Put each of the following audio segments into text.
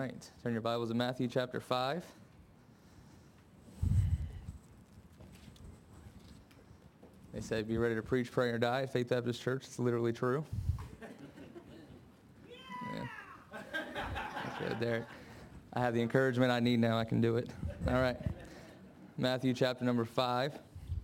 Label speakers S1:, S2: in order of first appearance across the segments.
S1: right. Turn your Bibles to Matthew chapter 5. They said, be ready to preach, pray, or die at Faith Baptist Church. It's literally true. Yeah. That's good, Derek. I have the encouragement I need now. I can do it. All right. Matthew chapter number 5.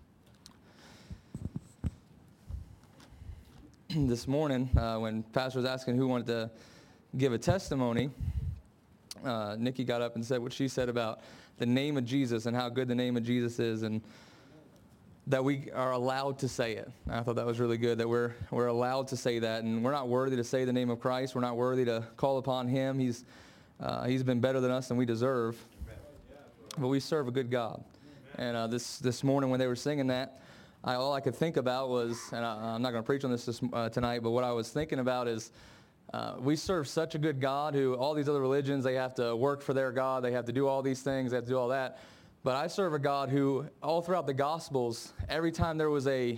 S1: This morning, when Pastor was asking who wanted to give a testimony, Nikki got up and said what she said about the name of Jesus and how good the name of Jesus is, and that we are allowed to say it. I thought that was really good, that we're allowed to say that, and we're not worthy to say the name of Christ. We're not worthy to call upon Him. He's been better than us than we deserve, but we serve a good God. And this morning when they were singing that, all I could think about was, and I'm not going to preach on this tonight, but what I was thinking about is we serve such a good God who all these other religions, they have to work for their God, they have to do all these things, they have to do all that. But I serve a God who, all throughout the Gospels, every time there was a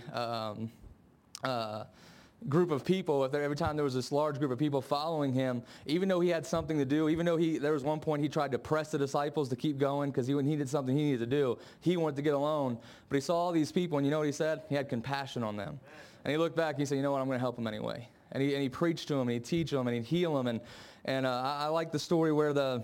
S1: group of people, every time there was this large group of people following Him, even though He had something to do, even though there was one point He tried to press the disciples to keep going because when He did something He needed to do, He wanted to get alone. But He saw all these people, and you know what He said? He had compassion on them. And He looked back and He said, you know what, I'm going to help them anyway. And He preached to them, and He'd teach them, and He'd heal them. And I like the story where the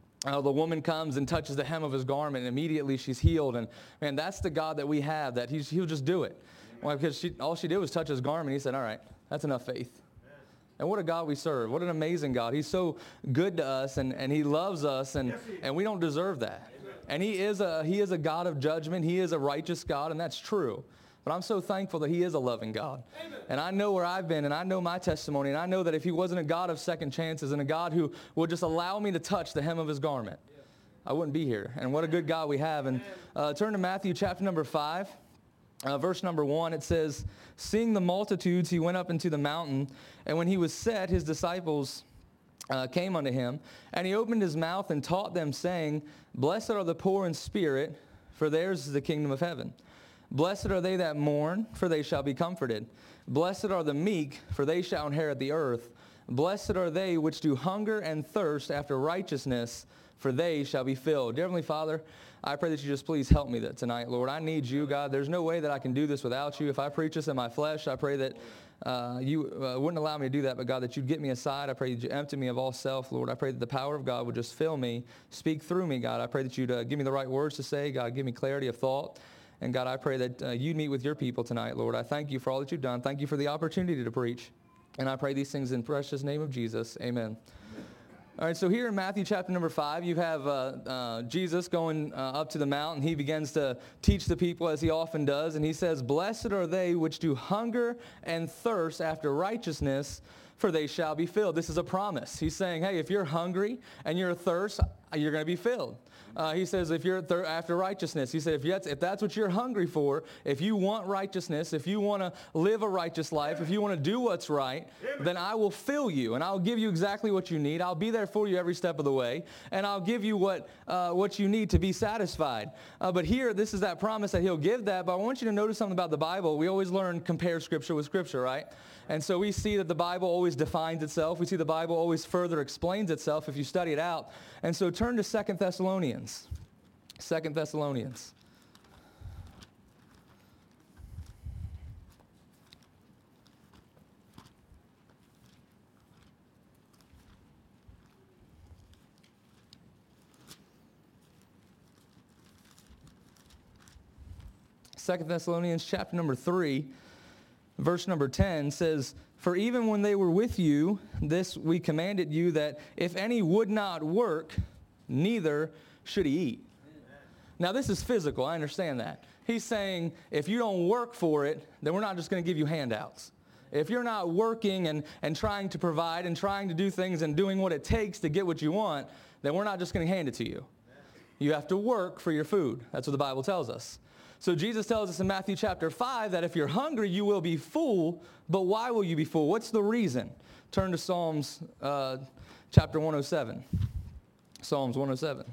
S1: woman comes and touches the hem of His garment, and immediately she's healed. And man, that's the God that we have, that He'll just do it. Well, because all she did was touch His garment. He said, all right, that's enough faith. And what a God we serve. What an amazing God. He's so good to us, and He loves us, and we don't deserve that. And He is a God of judgment. He is a righteous God, and that's true. But I'm so thankful that He is a loving God. And I know where I've been, and I know my testimony, and I know that if He wasn't a God of second chances and a God who would just allow me to touch the hem of His garment, I wouldn't be here. And what a good God we have. And turn to Matthew chapter number 5. Verse number 1, it says, seeing the multitudes, He went up into the mountain, and when He was set, His disciples came unto Him, and He opened His mouth and taught them, saying, blessed are the poor in spirit, for theirs is the kingdom of heaven. Blessed are they that mourn, for they shall be comforted. Blessed are the meek, for they shall inherit the earth. Blessed are they which do hunger and thirst after righteousness, for they shall be filled. Dear Heavenly Father, I pray that You just please help me tonight, Lord. I need You, God. There's no way that I can do this without You. If I preach this in my flesh, I pray that You wouldn't allow me to do that, but God, that You'd get me aside. I pray that You empty me of all self, Lord. I pray that the power of God would just fill me, speak through me, God. I pray that You'd give me the right words to say, God. Give me clarity of thought. And God, I pray that You meet with Your people tonight, Lord. I thank You for all that You've done. Thank You for the opportunity to preach. And I pray these things in precious name of Jesus. Amen. All right, so here in Matthew chapter number 5, you have Jesus going up to the mountain. He begins to teach the people as He often does. And He says, blessed are they which do hunger and thirst after righteousness, for they shall be filled. This is a promise. He's saying, hey, if you're hungry and you're athirst, you're going to be filled. He says, if you're after righteousness, He said, if that's what you're hungry for, if you want righteousness, if you want to live a righteous life, if you want to do what's right, then I will fill you, and I'll give you exactly what you need. I'll be there for you every step of the way, and I'll give you what you need to be satisfied. But here, this is that promise that He'll give that, but I want you to notice something about the Bible. We always learn compare Scripture with Scripture, right? And so we see that the Bible always defines itself. We see the Bible always further explains itself if you study it out. And so turn to 2 Thessalonians. 2 Thessalonians. Second Thessalonians chapter number 3, verse number 10 says, for even when they were with you, this we commanded you, that if any would not work, neither should he eat. Now this is physical, I understand that. He's saying, if you don't work for it, then we're not just going to give you handouts. If you're not working and trying to provide and trying to do things and doing what it takes to get what you want, then we're not just going to hand it to you. You have to work for your food. That's what the Bible tells us. So Jesus tells us in Matthew chapter 5 that if you're hungry, you will be full. But why will you be full? What's the reason? Turn to Psalms chapter 107. Psalms 107.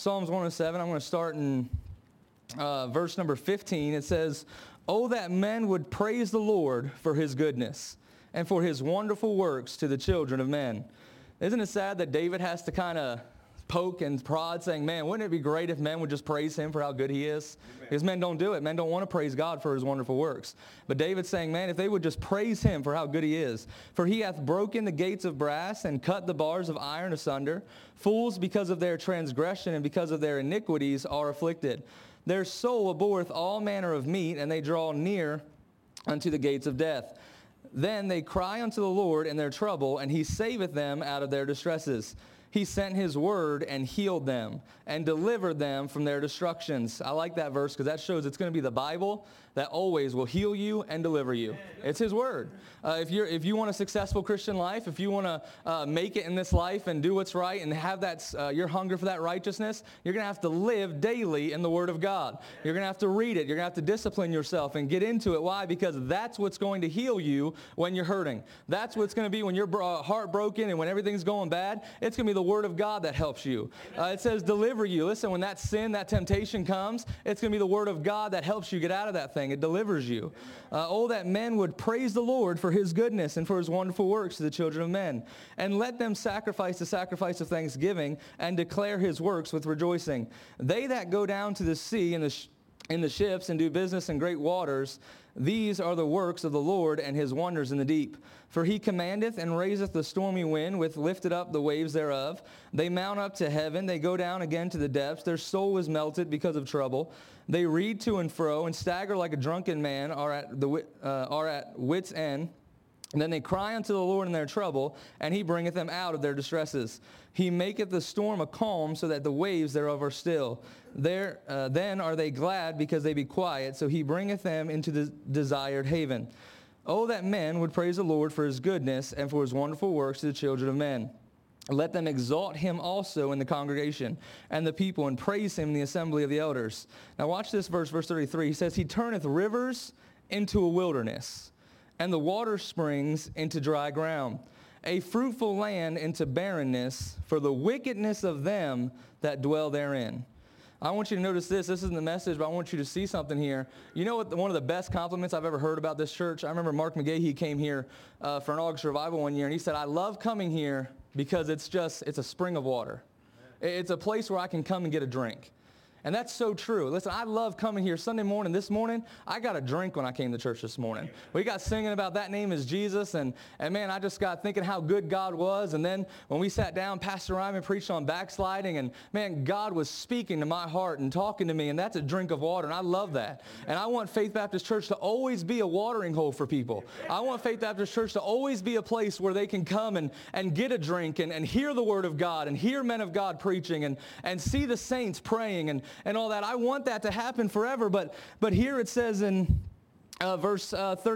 S1: Psalms 107. I'm going to start in verse number 15. It says, "Oh, that men would praise the Lord for his goodness and for his wonderful works to the children of men." Isn't it sad that David has to kind of poke and prod, saying, man, wouldn't it be great if men would just praise him for how good he is? Because men don't do it. Men don't want to praise God for his wonderful works. But David's saying, man, if they would just praise him for how good he is. "For he hath broken the gates of brass and cut the bars of iron asunder. Fools, because of their transgression and because of their iniquities, are afflicted. Their soul abhorreth all manner of meat, and they draw near unto the gates of death. Then they cry unto the Lord in their trouble, and he saveth them out of their distresses. He sent his word and healed them and delivered them from their destructions." I like that verse because that shows it's going to be the Bible that always will heal you and deliver you. It's his word. If you want a successful Christian life, if you want to make it in this life and do what's right and have that your hunger for that righteousness, you're going to have to live daily in the word of God. You're going to have to read it. You're going to have to discipline yourself and get into it. Why? Because that's what's going to heal you when you're hurting. That's what's going to be when you're heartbroken and when everything's going bad. It's going to be the word of God that helps you. It says deliver you. Listen, when that sin, that temptation comes, it's going to be the word of God that helps you get out of that thing. It delivers you. "Oh, that men would praise the Lord for his goodness and for his wonderful works to the children of men. And let them sacrifice the sacrifice of thanksgiving and declare his works with rejoicing. They that go down to the sea in the ships and do business in great waters, these are the works of the Lord and his wonders in the deep. For he commandeth and raiseth the stormy wind, with lifted up the waves thereof. They mount up to heaven, they go down again to the depths. Their soul is melted because of trouble. They read to and fro, and stagger like a drunken man, are at wit's end. And then they cry unto the Lord in their trouble, and he bringeth them out of their distresses. He maketh the storm a calm, so that the waves thereof are still. Then are they glad, because they be quiet, so he bringeth them into the desired haven. Oh, that men would praise the Lord for his goodness and for his wonderful works to the children of men. Let them exalt him also in the congregation and the people, and praise him in the assembly of the elders." Now watch this verse 33. He says, "He turneth rivers into a wilderness, and the water springs into dry ground, a fruitful land into barrenness, for the wickedness of them that dwell therein." I want you to notice this. This isn't the message, but I want you to see something here. You know what? One of the best compliments I've ever heard about this church? I remember Mark McGahee came here for an August revival one year, and he said, "I love coming here because it's a spring of water. It's a place where I can come and get a drink." And that's so true. Listen, I love coming here Sunday morning. This morning, I got a drink when I came to church this morning. We got singing about that name is Jesus, and man, I just got thinking how good God was. And then when we sat down, Pastor Ryman preached on backsliding, and man, God was speaking to my heart and talking to me, and that's a drink of water, and I love that. And I want Faith Baptist Church to always be a watering hole for people. I want Faith Baptist Church to always be a place where they can come and get a drink and hear the word of God and hear men of God preaching and see the saints praying and all that. I want that to happen forever, but here it says in verse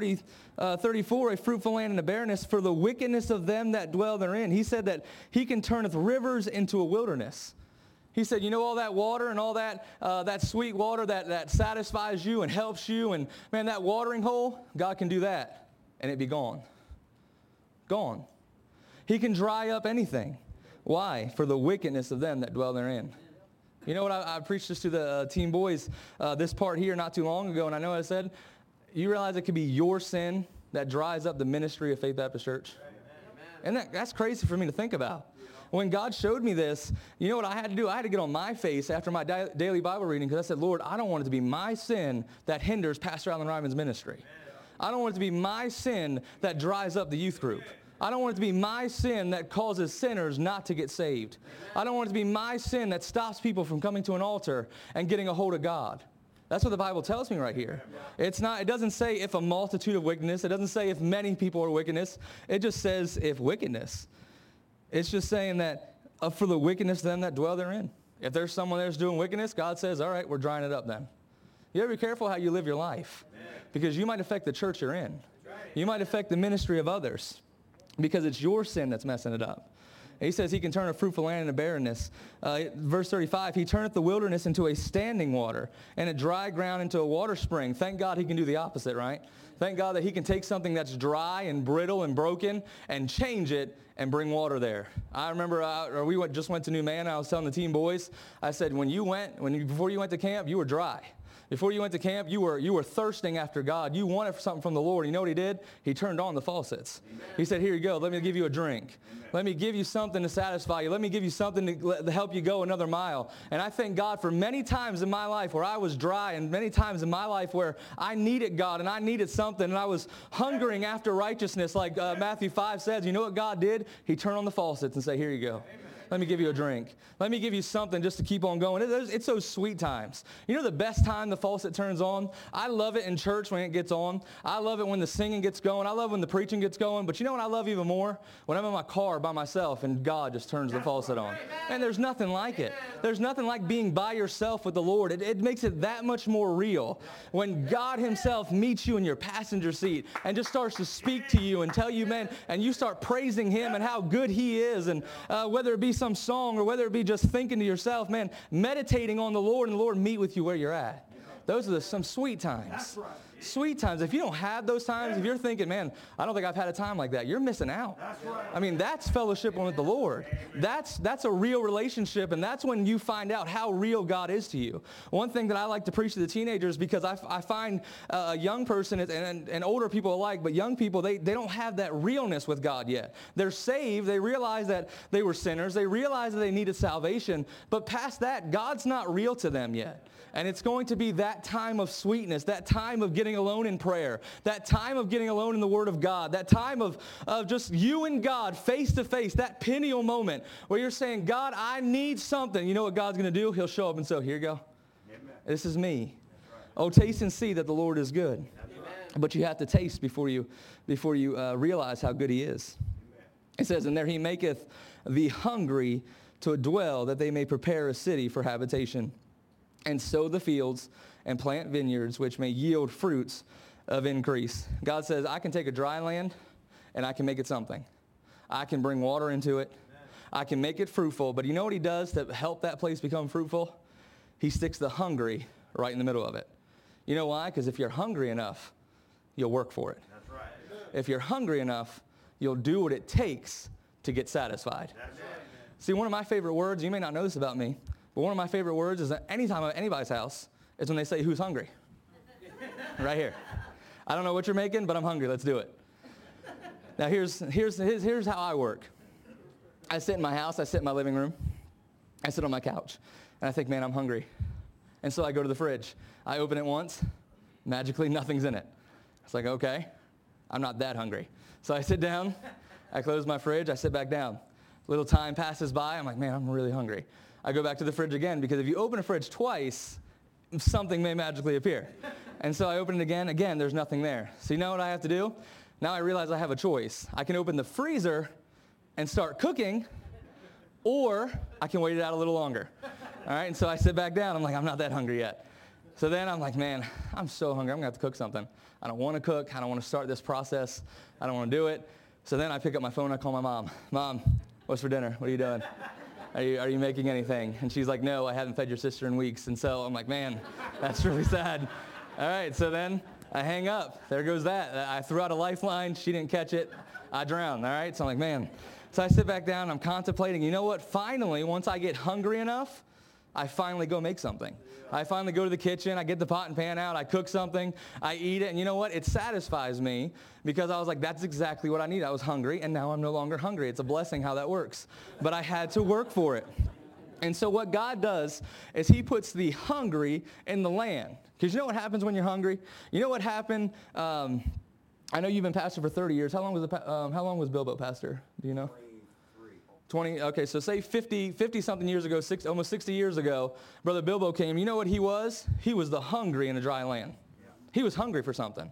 S1: 34, "A fruitful land and a barrenness, for the wickedness of them that dwell therein." He said that he can turneth rivers into a wilderness. He said, you know, all that water and all that sweet water that satisfies you and helps you, and man, that watering hole, God can do that and it be gone. Gone. He can dry up anything. Why? For the wickedness of them that dwell therein. You know what? I preached this to the teen boys, this part here not too long ago, and I know I said, you realize it could be your sin that dries up the ministry of Faith Baptist Church? And that's crazy for me to think about. When God showed me this, you know what I had to do? I had to get on my face after my daily Bible reading, because I said, Lord, I don't want it to be my sin that hinders Pastor Alan Ryman's ministry. I don't want it to be my sin that dries up the youth group. I don't want it to be my sin that causes sinners not to get saved. I don't want it to be my sin that stops people from coming to an altar and getting a hold of God. That's what the Bible tells me right here. It doesn't say if a multitude of wickedness. It doesn't say if many people are wickedness. It just says if wickedness. It's just saying that for the wickedness of them that dwell therein. If there's someone there's doing wickedness, God says, all right, we're drying it up then. You gotta be careful how you live your life, because you might affect the church you're in. You might affect the ministry of others, because it's your sin that's messing it up. He says he can turn a fruitful land into barrenness. Verse 35, he turneth the wilderness into a standing water and a dry ground into a water spring. Thank God he can do the opposite, right? Thank God that he can take something that's dry and brittle and broken and change it and bring water there. I remember just went to New Man. I was telling the teen boys, I said, before you went to camp, you were dry. Before you went to camp, you were thirsting after God. You wanted something from the Lord. You know what he did? He turned on the faucets. Amen. He said, here you go. Let me give you a drink. Amen. Let me give you something to satisfy you. Let me give you something to help you go another mile. And I thank God for many times in my life where I was dry and many times in my life where I needed God and I needed something and I was hungering after righteousness like Matthew 5 says. You know what God did? He turned on the faucets and said, here you go. Amen. Let me give you a drink. Let me give you something just to keep on going. It's those sweet times. You know the best time the faucet turns on? I love it in church when it gets on. I love it when the singing gets going. I love when the preaching gets going. But you know what I love even more? When I'm in my car by myself and God just turns the faucet on. And there's nothing like it. There's nothing like being by yourself with the Lord. It makes it that much more real. When God himself meets you in your passenger seat and just starts to speak to you and tell you, man, and you start praising him and how good he is. And whether it be some song or whether it be just thinking to yourself, man, meditating on the Lord and the Lord meet with you where you're at. Those are some sweet times. That's right. Sweet times. If you don't have those times, if you're thinking, man, I don't think I've had a time like that, you're missing out. That's right. I mean, that's fellowship with the Lord. That's a real relationship, and that's when you find out how real God is to you. One thing that I like to preach to the teenagers, because I find a young person and older people alike, but young people, they don't have that realness with God yet. They're saved. They realize that they were sinners. They realize that they needed salvation. But past that, God's not real to them yet. And it's going to be that time of sweetness, that time of getting alone in prayer, that time of getting alone in the Word of God, that time of just you and God face to face, that pineal moment where you're saying, God, I need something. You know what God's going to do? He'll show up and say, here you go. Amen. This is me. Right. Oh, taste and see that the Lord is good. Right. But you have to taste before you realize how good he is. Amen. It says, and there he maketh the hungry to dwell, that they may prepare a city for habitation, and sow the fields, and plant vineyards, which may yield fruits of increase. God says, I can take a dry land, and I can make it something. I can bring water into it. I can make it fruitful. But you know what he does to help that place become fruitful? He sticks the hungry right in the middle of it. You know why? Because if you're hungry enough, you'll work for it. That's right. If you're hungry enough, you'll do what it takes to get satisfied. That's right. See, one of my favorite words, you may not know this about me, but one of my favorite words is that anytime I'm at anybody's house is when they say, who's hungry? Right here. I don't know what you're making, but I'm hungry. Let's do it. Now, here's how I work. I sit in my house. I sit in my living room. I sit on my couch. And I think, man, I'm hungry. And so I go to the fridge. I open it once. Magically, nothing's in it. It's like, okay, I'm not that hungry. So I sit down. I close my fridge. I sit back down. A little time passes by. I'm like, man, I'm really hungry. I go back to the fridge again, because if you open a fridge twice, something may magically appear. And so I open it again. Again, there's nothing there. So you know what I have to do? Now I realize I have a choice. I can open the freezer and start cooking, or I can wait it out a little longer. All right, and so I sit back down. I'm like, I'm not that hungry yet. So then I'm like, man, I'm so hungry. I'm going to have to cook something. I don't want to cook. I don't want to start this process. I don't want to do it. So then I pick up my phone. I call my mom. Mom, what's for dinner? What are you doing? Are you making anything? And she's like, no, I haven't fed your sister in weeks. And so I'm like, man, that's really sad. All right, so then I hang up. There goes that. I threw out a lifeline. She didn't catch it. I drowned, all right? So I'm like, man. So I sit back down. I'm contemplating. You know what? Finally, once I get hungry enough, I finally go make something. I finally go to the kitchen. I get the pot and pan out. I cook something. I eat it. And you know what? It satisfies me, because I was like, that's exactly what I need. I was hungry, and now I'm no longer hungry. It's a blessing how that works. But I had to work for it. And so what God does is he puts the hungry in the land. Because you know what happens when you're hungry? You know what happened? I know you've been pastor for 30 years. How long was Bilbo pastor? Do you know? 20, okay, so say 50-something years ago, almost 60 years ago, Brother Bilbo came. You know what he was? He was the hungry in a dry land. Yeah. He was hungry for something.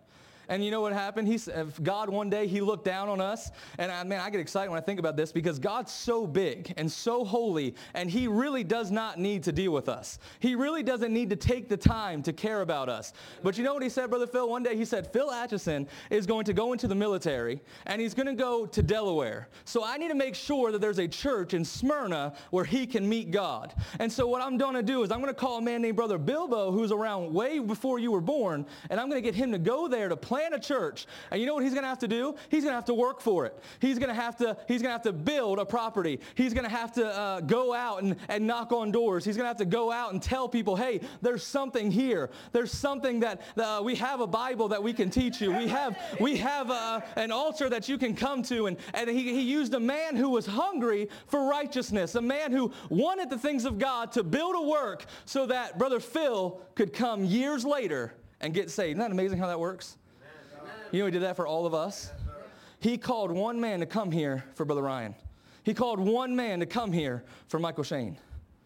S1: And you know what happened? God one day, he looked down on us. And I get excited when I think about this because God's so big and so holy, and he really does not need to deal with us. He really doesn't need to take the time to care about us. But you know what he said, Brother Phil? One day he said, Phil Atchison is going to go into the military, and he's going to go to Delaware. So I need to make sure that there's a church in Smyrna where he can meet God. And so what I'm going to do is I'm going to call a man named Brother Bilbo, who's around way before you were born, and I'm going to get him to go there to plant a church. And you know what he's going to have to do? He's going to have to work for it. He's going to have to build a property. He's going to have to go out and knock on doors. He's going to have to go out and tell people, hey, there's something here. There's something that we have a Bible that we can teach you. We have an altar that you can come to. And he used a man who was hungry for righteousness, a man who wanted the things of God to build a work so that Brother Phil could come years later and get saved. Isn't that amazing how that works? You know, he did that for all of us. He called one man to come here for Brother Ryan. He called one man to come here for Michael Shane.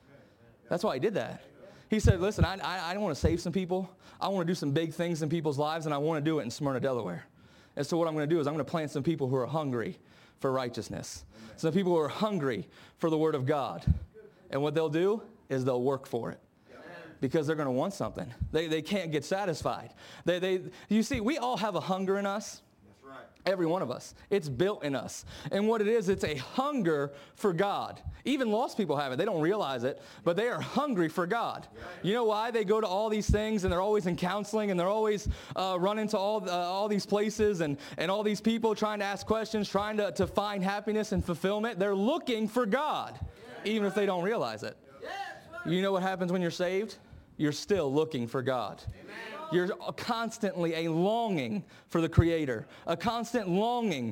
S1: That's why he did that. He said, listen, I want to save some people. I want to do some big things in people's lives, and I want to do it in Smyrna, Delaware. And so what I'm going to do is I'm going to plant some people who are hungry for righteousness. Some people who are hungry for the Word of God. And what they'll do is they'll work for it. Because they're going to want something. They can't get satisfied. You see, we all have a hunger in us. That's right. Every one of us. It's built in us. And what it is, it's a hunger for God. Even lost people have it. They don't realize it, but they are hungry for God. Right. You know why? They go to all these things, and they're always in counseling, and they're always running to all these places and all these people trying to ask questions, trying to find happiness and fulfillment. They're looking for God, even if they don't realize it. You know what happens when you're saved? You're still looking for God. Amen. You're constantly a longing for the Creator, a constant longing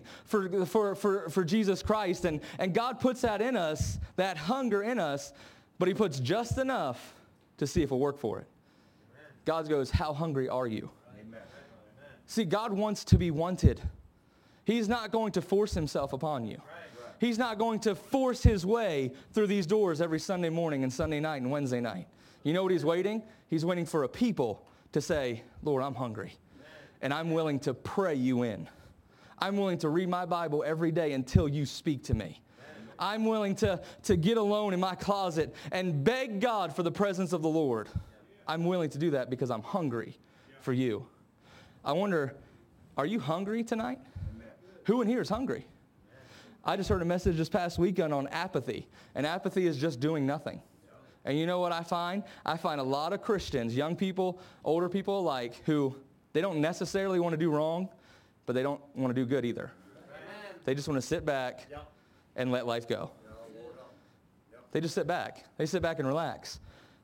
S1: for Jesus Christ. And God puts that in us, that hunger in us, but he puts just enough to see if we'll work for it. Amen. God goes, how hungry are you? Amen. See, God wants to be wanted. He's not going to force himself upon you. Right. He's not going to force his way through these doors every Sunday morning and Sunday night and Wednesday night. You know what he's waiting? He's waiting for a people to say, Lord, I'm hungry, and I'm willing to pray you in. I'm willing to read my Bible every day until you speak to me. I'm willing to get alone in my closet and beg God for the presence of the Lord. I'm willing to do that because I'm hungry for you. I wonder, are you hungry tonight? Who in here is hungry? I just heard a message this past weekend on apathy, and apathy is just doing nothing. And you know what I find? I find a lot of Christians, young people, older people alike, who they don't necessarily want to do wrong, but they don't want to do good either. Amen. They just want to sit back and let life go. They just sit back. They sit back and relax.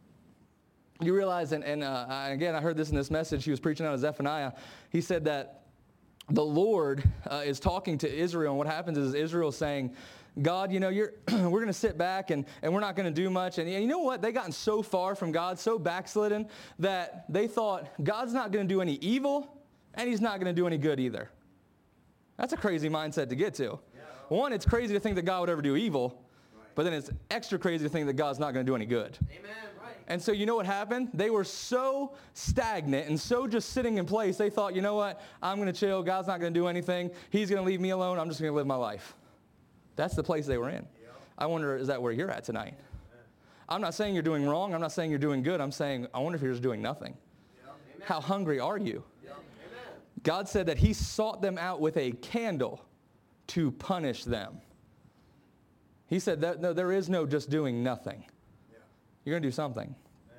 S1: You realize, and again, I heard this in this message he was preaching out of Zephaniah. He said that the Lord is talking to Israel, and what happens is Israel is saying, God, you know, we're going to sit back and we're not going to do much. And you know what? They gotten so far from God, so backslidden, that they thought God's not going to do any evil, and he's not going to do any good either. That's a crazy mindset to get to. Yeah. One, it's crazy to think that God would ever do evil, but then it's extra crazy to think that God's not going to do any good. Amen. Right. And so you know what happened? They were so stagnant and so just sitting in place, they thought, you know what? I'm going to chill. God's not going to do anything. He's going to leave me alone. I'm just going to live my life. That's the place they were in. I wonder, is that where you're at tonight? I'm not saying you're doing wrong. I'm not saying you're doing good. I'm saying, I wonder if you're just doing nothing. How hungry are you? God said that he sought them out with a candle to punish them. He said that no, there is no just doing nothing. You're going to do something.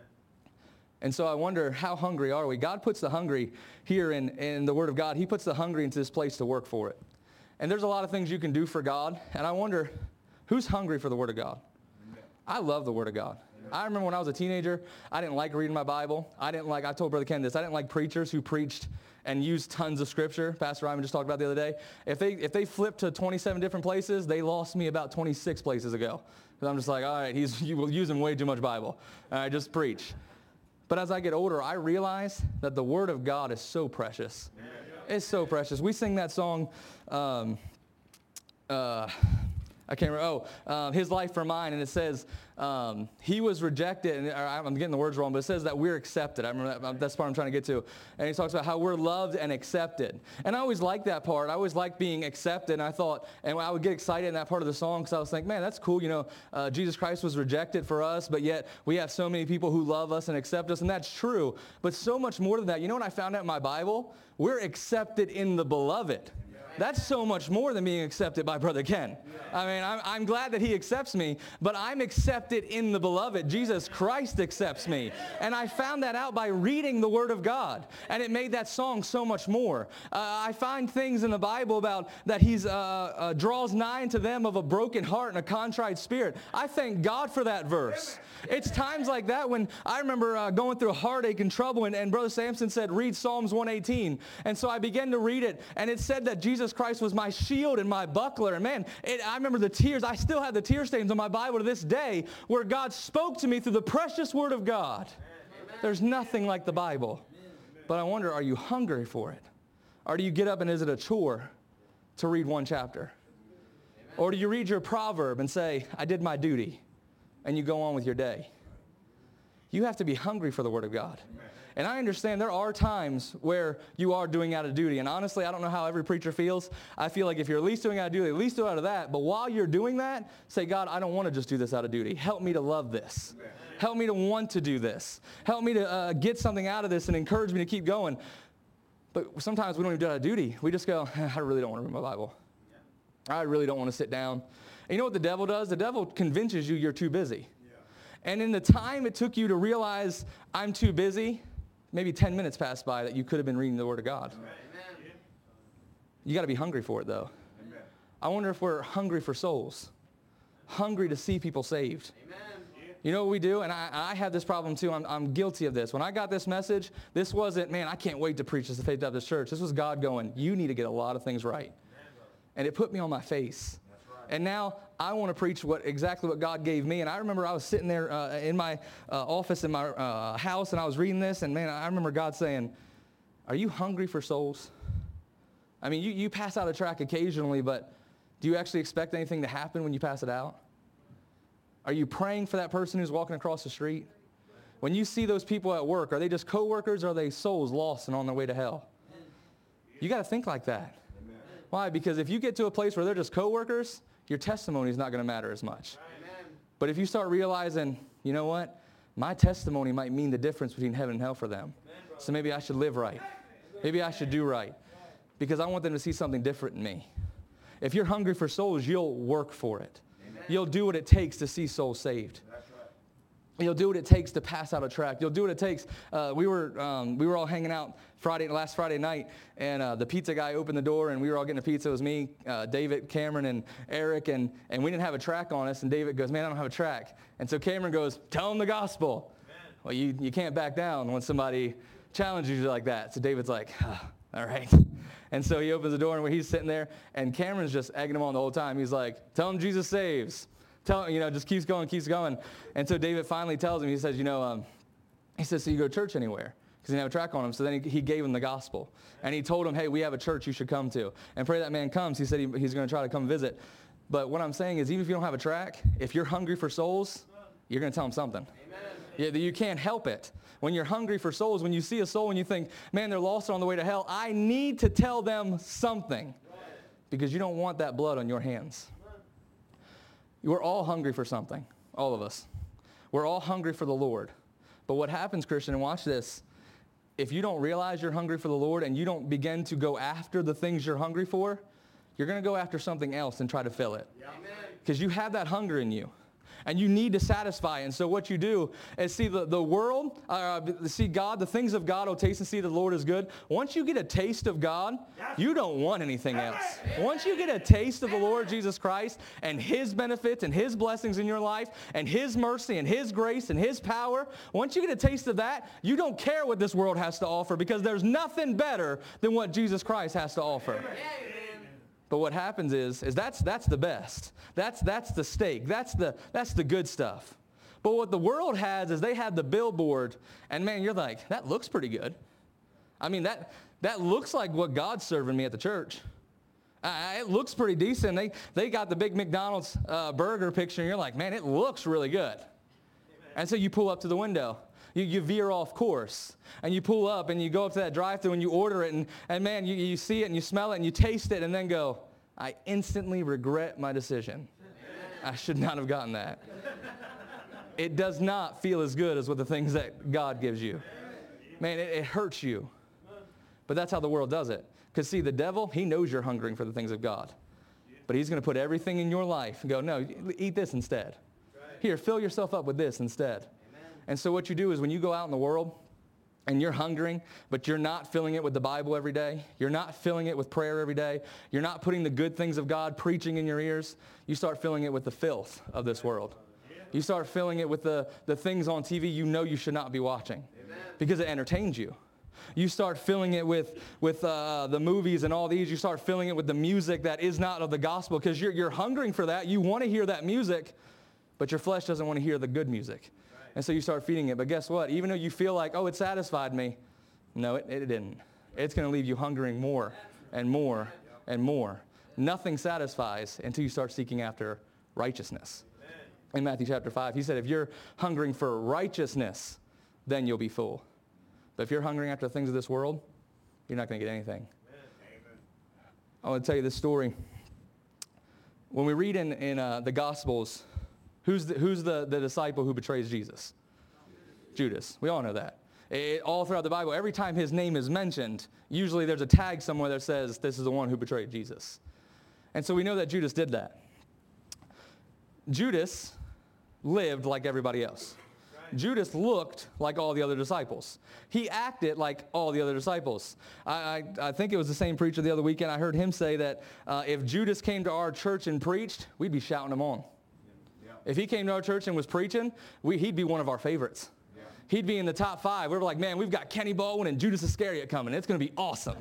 S1: And so I wonder, how hungry are we? God puts the hungry here in the Word of God. He puts the hungry into this place to work for it. And there's a lot of things you can do for God. And I wonder, who's hungry for the Word of God? I love the Word of God. I remember when I was a teenager, I didn't like reading my Bible. I told Brother Ken this, I didn't like preachers who preached and used tons of Scripture. Pastor Ryman just talked about the other day. If they flipped to 27 different places, they lost me about 26 places ago. Because I'm just like, all right, he's using way too much Bible. All right, just preach. But as I get older, I realize that the Word of God is so precious. It's so precious. We sing that song, I can't remember. His Life for Mine, and it says he was rejected, and I'm getting the words wrong, but it says that we're accepted. I remember that's the part I'm trying to get to. And he talks about how we're loved and accepted. And I always liked that part. I always liked being accepted, and I thought, and I would get excited in that part of the song because I was thinking, man, that's cool. Jesus Christ was rejected for us, but yet we have so many people who love us and accept us, and that's true. But so much more than that. You know what I found out in my Bible? We're accepted in the beloved. That's so much more than being accepted by Brother Ken. I mean, I'm glad that he accepts me, but I'm accepted in the beloved. Jesus Christ accepts me. And I found that out by reading the Word of God. And it made that song so much more. I find things in the Bible about that he draws nigh to them of a broken heart and a contrite spirit. I thank God for that verse. It's times like that when I remember going through heartache and trouble, and Brother Samson said, read Psalms 118. And so I began to read it, and it said that Jesus Christ was my shield and my buckler. And man, I remember the tears. I still have the tear stains on my Bible to this day where God spoke to me through the precious Word of God. Amen. There's nothing like the Bible. Amen. But I wonder, are you hungry for it? Or do you get up and is it a chore to read one chapter? Amen. Or do you read your proverb and say, I did my duty, and you go on with your day? You have to be hungry for the Word of God. Amen. And I understand there are times where you are doing out of duty. And honestly, I don't know how every preacher feels. I feel like if you're at least doing out of duty, at least do out of that. But while you're doing that, say, God, I don't want to just do this out of duty. Help me to love this. Amen. Help me to want to do this. Help me to get something out of this and encourage me to keep going. But sometimes we don't even do it out of duty. We just go, I really don't want to read my Bible. I really don't want to sit down. And you know what the devil does? The devil convinces you you're too busy. And in the time it took you to realize I'm too busy, maybe 10 minutes passed by that you could have been reading the Word of God. Amen. You got to be hungry for it, though. Amen. I wonder if we're hungry for souls, hungry to see people saved. Amen. You know what we do? And I have this problem, too. I'm guilty of this. When I got this message, this wasn't, man, I can't wait to preach this to Faith Baptist Church. This was God going, you need to get a lot of things right. And it put me on my face. And now I want to preach exactly what God gave me. And I remember I was sitting there in my office in my house, and I was reading this. And, man, I remember God saying, are you hungry for souls? I mean, you pass out a tract occasionally, but do you actually expect anything to happen when you pass it out? Are you praying for that person who's walking across the street? When you see those people at work, are they just coworkers or are they souls lost and on their way to hell? You got to think like that. Why? Because if you get to a place where they're just coworkers, your testimony is not going to matter as much. Amen. But if you start realizing, you know what? My testimony might mean the difference between heaven and hell for them. Amen, so maybe I should live right. Maybe I should do right. Because I want them to see something different in me. If you're hungry for souls, you'll work for it. Amen. You'll do what it takes to see souls saved. You'll do what it takes to pass out a tract. You'll do what it takes. We were all hanging out last Friday night, and the pizza guy opened the door, and we were all getting a pizza. It was me, David, Cameron, and Eric, and we didn't have a tract on us. And David goes, man, I don't have a tract. And so Cameron goes, tell them the gospel. Amen. Well, you can't back down when somebody challenges you like that. So David's like, all right. And so he opens the door, and he's sitting there, and Cameron's just egging him on the whole time. He's like, tell him Jesus saves. Tell him, just keeps going. And so David finally tells him, he says, so you go to church anywhere? Because he didn't have a tract on him. So then he gave him the gospel. And he told him, hey, we have a church you should come to. And pray that man comes. He said he's going to try to come visit. But what I'm saying is, even if you don't have a tract, if you're hungry for souls, you're going to tell them something. Amen. You can't help it. When you're hungry for souls, when you see a soul and you think, man, they're lost on the way to hell, I need to tell them something. Because you don't want that blood on your hands. We're all hungry for something, all of us. We're all hungry for the Lord. But what happens, Christian, and watch this, if you don't realize you're hungry for the Lord and you don't begin to go after the things you're hungry for, you're going to go after something else and try to fill it. Because you have that hunger in you. And you need to satisfy. And so what you do is see the world, see God, the things of God, oh, taste and see the Lord is good. Once you get a taste of God, you don't want anything else. Once you get a taste of the Lord Jesus Christ and His benefits and His blessings in your life and His mercy and His grace and His power, once you get a taste of that, you don't care what this world has to offer because there's nothing better than what Jesus Christ has to offer. But what happens is that's the best. That's the steak. That's the good stuff. But what the world has is they have the billboard, and man, you're like, that looks pretty good. I mean, that looks like what God's serving me at the church. It looks pretty decent. They got the big McDonald's burger picture, and you're like, man, it looks really good. Amen. And so you pull up to the window. You veer off course, and you pull up, and you go up to that drive-thru, and you order it, and man, you see it, and you smell it, and you taste it, and then go, I instantly regret my decision. I should not have gotten that. It does not feel as good as with the things that God gives you. Man, it hurts you. But that's how the world does it. Because see, the devil, he knows you're hungering for the things of God. But he's going to put everything in your life and go, no, eat this instead. Here, fill yourself up with this instead. And so what you do is when you go out in the world and you're hungering, but you're not filling it with the Bible every day, you're not filling it with prayer every day, you're not putting the good things of God preaching in your ears, you start filling it with the filth of this world. You start filling it with the things on TV you know you should not be watching because it entertains you. You start filling it with the movies and all these. You start filling it with the music that is not of the gospel because you're hungering for that. You want to hear that music, but your flesh doesn't want to hear the good music. And so you start feeding it. But guess what? Even though you feel like, oh, it satisfied me, no, it didn't. It's going to leave you hungering more and more and more. Nothing satisfies until you start seeking after righteousness. In Matthew chapter 5, he said, if you're hungering for righteousness, then you'll be full. But if you're hungering after the things of this world, you're not going to get anything. Amen. I want to tell you this story. When we read in the Gospels, who's the disciple who betrays Jesus? Judas. We all know that. All throughout the Bible, every time his name is mentioned, usually there's a tag somewhere that says, this is the one who betrayed Jesus. And so we know that Judas did that. Judas lived like everybody else. Judas looked like all the other disciples. He acted like all the other disciples. I think it was the same preacher the other weekend. I heard him say that if Judas came to our church and preached, we'd be shouting him on. Yeah. If he came to our church and was preaching, he'd be one of our favorites. Yeah. He'd be in the top 5. We were like, man, we've got Kenny Baldwin and Judas Iscariot coming. It's going to be awesome.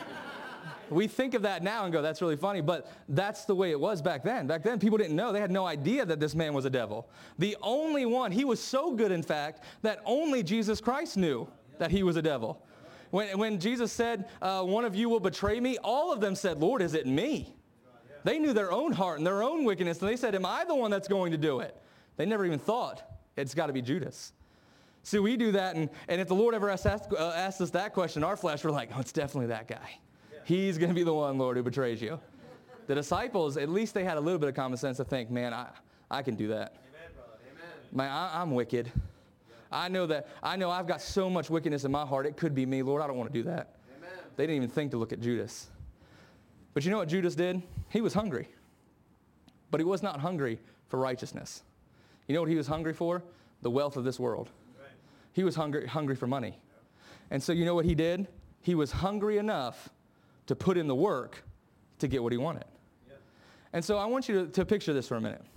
S1: We think of that now and go, that's really funny, but that's the way it was back then. Back then, people didn't know. They had no idea that this man was a devil. The only one, he was so good, in fact, that only Jesus Christ knew that he was a devil. When Jesus said, one of you will betray me, all of them said, Lord, is it me? They knew their own heart and their own wickedness, and they said, am I the one that's going to do it? They never even thought, it's got to be Judas. See, we do that, and if the Lord ever asks us that question, our flesh, we're like, oh, it's definitely that guy. He's going to be the one, Lord, who betrays you. The disciples, at least they had a little bit of common sense to think, man, I can do that. Amen, brother. Amen. Man, I'm wicked. Yeah. I know I've got so much wickedness in my heart, it could be me. Lord, I don't want to do that. Amen. They didn't even think to look at Judas. But you know what Judas did? He was hungry. But he was not hungry for righteousness. You know what he was hungry for? The wealth of this world. Right. He was hungry for money. Yeah. And so you know what he did? He was hungry enough to put in the work to get what he wanted. Yep. And so I want you to picture this for a minute.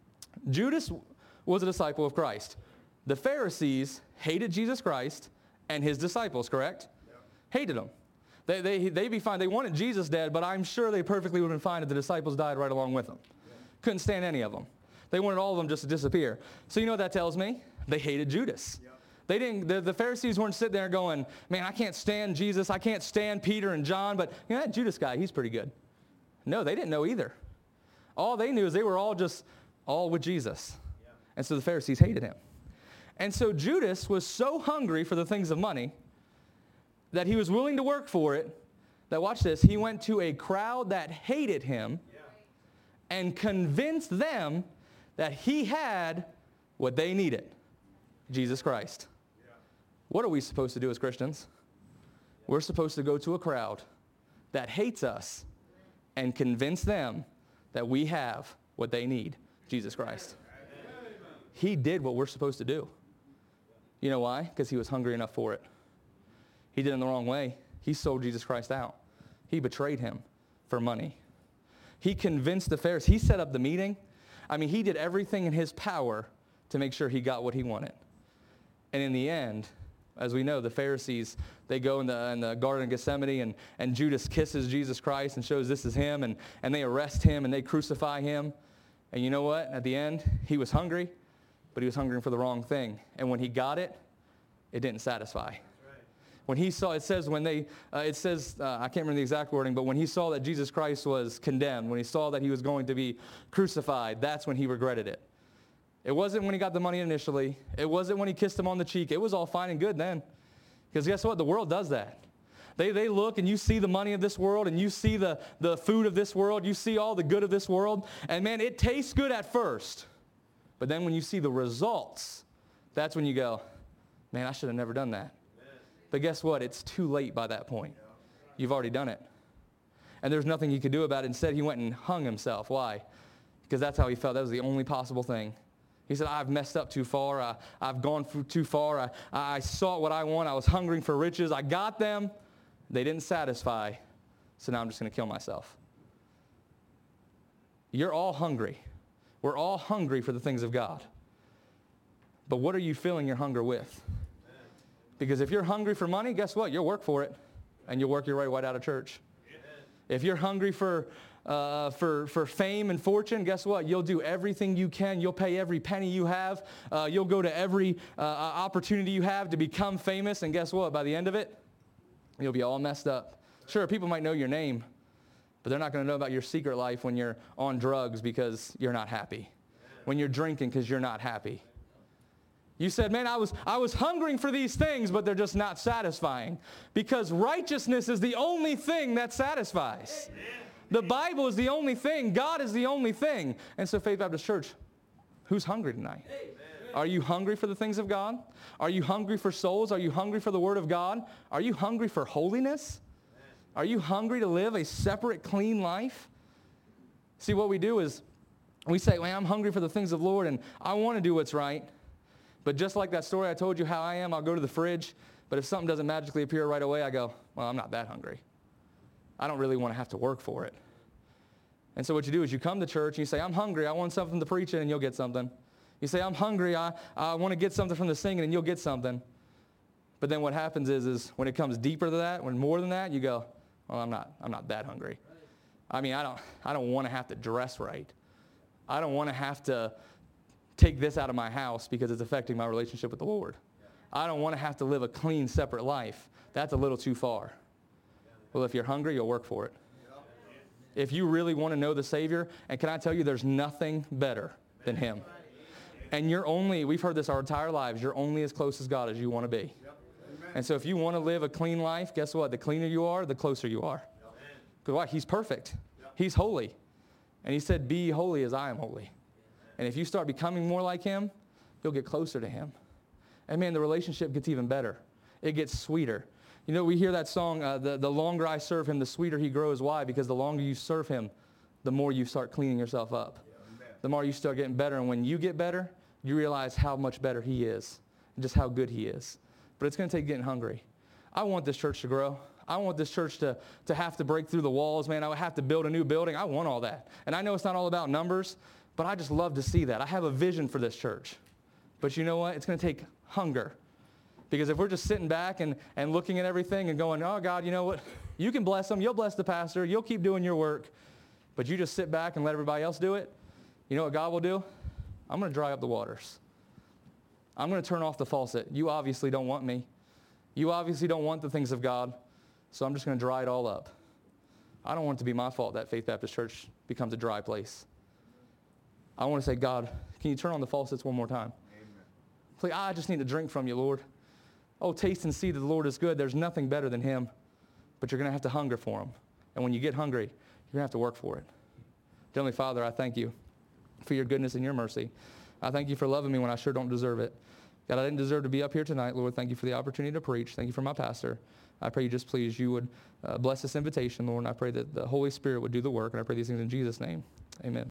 S1: Judas was a disciple of Christ. The Pharisees hated Jesus Christ and his disciples, correct? Yep. Hated them. They'd be fine. They wanted Jesus dead, but I'm sure they perfectly would have been fine if the disciples died right along with them. Yep. Couldn't stand any of them. They wanted all of them just to disappear. So you know what that tells me? They hated Judas. Yep. They didn't. The Pharisees weren't sitting there going, man, I can't stand Jesus. I can't stand Peter and John, but you know, that Judas guy, he's pretty good. No, they didn't know either. All they knew is they were all with Jesus. Yeah. And so the Pharisees hated him. And so Judas was so hungry for the things of money that he was willing to work for it, that, watch this, he went to a crowd that hated him and convinced them that he had what they needed, Jesus Christ. What are we supposed to do as Christians? We're supposed to go to a crowd that hates us and convince them that we have what they need, Jesus Christ. He did what we're supposed to do. You know why? Because he was hungry enough for it. He did it in the wrong way. He sold Jesus Christ out. He betrayed him for money. He convinced the Pharisees. He set up the meeting. I mean, he did everything in his power to make sure he got what he wanted. And in the end, as we know, the Pharisees, they go in the Garden of Gethsemane, and Judas kisses Jesus Christ and shows this is him, and they arrest him, and they crucify him. And you know what? At the end, he was hungry, but he was hungering for the wrong thing. And when he got it, it didn't satisfy. Right. When he saw, it says when they, it says, I can't remember the exact wording, but when he saw that Jesus Christ was condemned, when he saw that he was going to be crucified, that's when he regretted it. It wasn't when he got the money initially. It wasn't when he kissed him on the cheek. It was all fine and good then. Because guess what? The world does that. They look and you see the money of this world and you see the food of this world. You see all the good of this world. And man, it tastes good at first. But then when you see the results, that's when you go, man, I should have never done that. But guess what? It's too late by that point. You've already done it. And there's nothing he could do about it. Instead, he went and hung himself. Why? Because that's how he felt. That was the only possible thing. He said, I've messed up too far. I've gone too far. I sought what I want. I was hungering for riches. I got them. They didn't satisfy. So now I'm just going to kill myself. You're all hungry. We're all hungry for the things of God. But what are you filling your hunger with? Because if you're hungry for money, guess what? You'll work for it. And you'll work your way right out of church. If you're hungry for fame and fortune, guess what? You'll do everything you can. You'll pay every penny you have. You'll go to every opportunity you have to become famous. And guess what? By the end of it, you'll be all messed up. Sure, people might know your name, but they're not going to know about your secret life when you're on drugs because you're not happy. When you're drinking because you're not happy. You said, man, I was hungering for these things, but they're just not satisfying. Because righteousness is the only thing that satisfies. The Bible is the only thing. God is the only thing. And so Faith Baptist Church, who's hungry tonight? Are you hungry for the things of God? Are you hungry for souls? Are you hungry for the Word of God? Are you hungry for holiness? Are you hungry to live a separate, clean life? See, what we do is we say, well, I'm hungry for the things of the Lord, and I want to do what's right. But just like that story I told you how I am, I'll go to the fridge. But if something doesn't magically appear right away, I go, well, I'm not that hungry. I don't really want to have to work for it. And so what you do is you come to church and you say, I'm hungry. I want something to preach in, and you'll get something. You say, I'm hungry. I want to get something from the singing, and you'll get something. But then what happens is when it comes deeper than that, when more than that, you go, well, I'm not that hungry. I mean, I don't want to have to dress right. I don't want to have to take this out of my house because it's affecting my relationship with the Lord. I don't want to have to live a clean, separate life. That's a little too far. Well, if you're hungry, you'll work for it. If you really want to know the Savior, and can I tell you, there's nothing better than Him. And we've heard this our entire lives, you're only as close as God as you want to be. And so if you want to live a clean life, guess what? The cleaner you are, the closer you are. Because why? He's perfect. He's holy. And He said, be holy as I am holy. And if you start becoming more like Him, you'll get closer to Him. And man, the relationship gets even better. It gets sweeter. You know, we hear that song, the longer I serve Him, the sweeter He grows. Why? Because the longer you serve Him, the more you start cleaning yourself up. The more you start getting better. And when you get better, you realize how much better He is and just how good He is. But it's going to take getting hungry. I want this church to grow. I want this church to have to break through the walls, man. I would have to build a new building. I want all that. And I know it's not all about numbers, but I just love to see that. I have a vision for this church. But you know what? It's going to take hunger. Because if we're just sitting back and looking at everything and going, oh, God, you know what? You can bless them. You'll bless the pastor. You'll keep doing your work. But you just sit back and let everybody else do it. You know what God will do? I'm going to dry up the waters. I'm going to turn off the faucet. You obviously don't want me. You obviously don't want the things of God. So I'm just going to dry it all up. I don't want it to be my fault that Faith Baptist Church becomes a dry place. I want to say, God, can you turn on the faucets one more time? Amen. Please, I just need to drink from you, Lord. Oh, taste and see that the Lord is good. There's nothing better than Him. But you're going to have to hunger for Him. And when you get hungry, you're going to have to work for it. Heavenly Father, I thank you for your goodness and your mercy. I thank you for loving me when I sure don't deserve it. God, I didn't deserve to be up here tonight, Lord. Thank you for the opportunity to preach. Thank you for my pastor. I pray you just please, you would bless this invitation, Lord, and I pray that the Holy Spirit would do the work, and I pray these things in Jesus' name. Amen.